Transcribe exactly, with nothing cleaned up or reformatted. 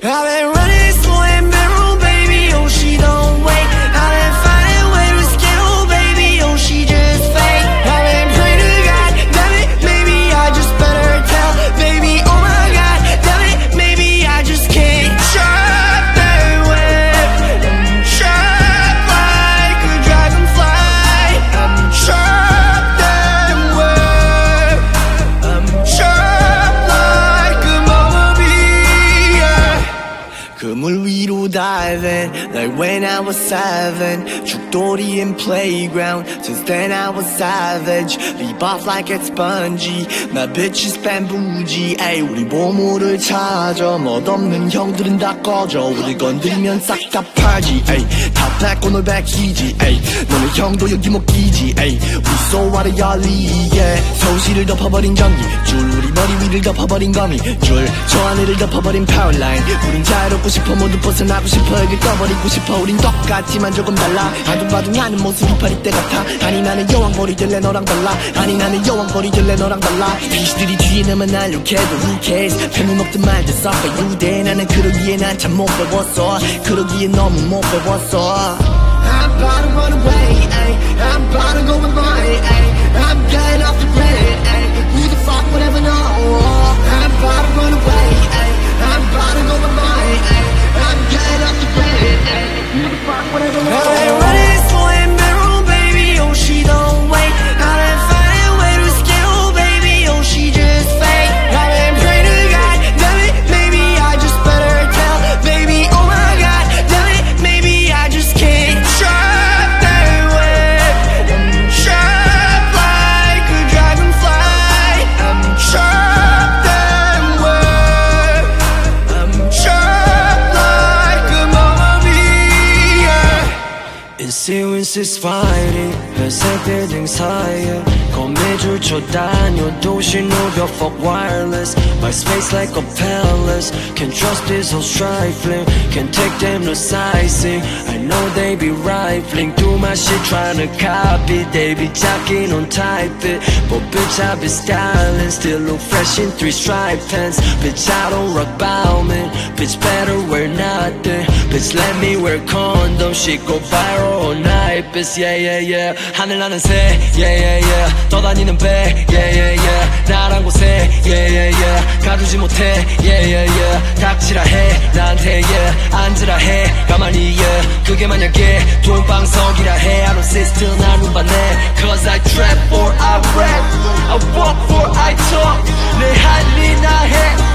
I've been running slow and barrel, baby, oh she don't wait. I've been finding way to escape, oh baby, oh she just fake. I've been praying to God, damn it, maybe I just better tell. Baby, oh my God, damn it, maybe I just can't. Trapped that web, I'm trapped like a dragonfly. I'm trapped that web, I'm trapped like a bumblebee, yeah. 그물 위로 diving like when I was seven. 죽돌이 in playground, since then I was savage. Leap off like it's spongy, my bitch is bamboozly. Ay, 우리 보물을 찾아, 멋없는 형들은 다 꺼져. 우리 건드리면 싹 다 팔지. Ay, 다 뺏고 널 베끼지. Ay, 너네 형도 여기 못 끼지. Ay, we so what are y'all yeah. 소시를 덮어버린 전기 줄, 우리 머리 위를 덮어버린 거미 줄, 저 하늘을 덮어버린 파워라인. 우린 자유롭고 싶어, 모두 벗어나고 싶어, 여길 떠버리고 싶어. 우린 똑같지만 조금 달라. 아둥바둥하는 모습이 파리 때 같아. 아니 나는 여왕벌이 될래 너랑 달라. 아니 나는 여왕벌이 될래 너랑 달라. 비시들이 뒤에 나만 날려해도 who cares. 팬은 없든 말든 썩어 유대. 나는 그러기에 난 참 못 배웠어. 그러기에 너무 못 배웠어. I'm about to run away, ay. I'm about to go with mine, ay. I'm getting off the grid, ay. Who the fuck would ever know? I'm about to run away, ay. I'm about to go with mine, ay. I'm getting off the grid, ay. Who the fuck would ever know? I've been running slow and barrel, baby, oh she don't wait. I've been finding way to escape, oh baby, oh she just fake. I've been praying to God, damn it, maybe I just better tell. Baby, oh my God, damn it, maybe I just can't. Trapped that web, I'm trapped like a dragonfly. I'm trapped that web, I'm trapped like a bumblebee, yeah. 인시윈시스 파이팅 회색 빌딩 사이에 거미줄 쳐 다녀 도시 누벼 fuck wireless. My space like a palace. Can't trust this whole trifling. Can't take them no sightseeing. I know they be rifling through my shit trying to copy. They be talking on type it, but bitch I be styling. Still look fresh in three striped pants. Bitch I don't rock bowman. Bitch better wear nothing. Bitch let me wear condom. Shit go viral all night. Bitch yeah yeah yeah. 하늘 나는 새 yeah yeah yeah. 떠다니는 배 yeah yeah yeah. 나란 곳에 yeah yeah yeah. 가두지 못해 yeah yeah yeah. 닥치라 해 나한테 yeah. 앉으라 해 가만히 yeah. 그게 만약에 돈방석이라 해. I don't sit still 난 운반해. Cause I trap or I rap, I walk or I talk. 내 할 일 나 해.